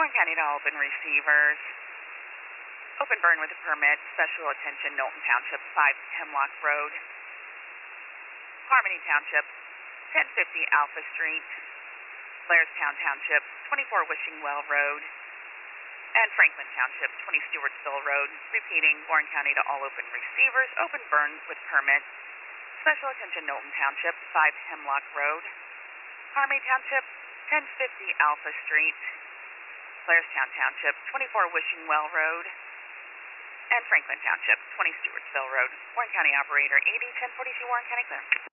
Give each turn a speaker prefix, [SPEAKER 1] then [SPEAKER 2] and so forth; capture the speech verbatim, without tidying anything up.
[SPEAKER 1] Warren County to all open receivers. Open burn with a permit. Special attention, Knowlton Township, five Hemlock Road. Harmony Township, ten fifty Alpha Street. Blairstown Township, twenty-four Wishing Well Road. And Franklin Township, twenty Stewartsville Road. Repeating, Warren County to all open receivers. Open burn with permit. Special attention, Knowlton Township, five Hemlock Road. Harmony Township, ten fifty Alpha Street. Blairstown Township, twenty-four Wishing Well Road. And Franklin Township, twenty Stewartsville Road. Warren County Operator eighty ten forty-two, Warren County clear.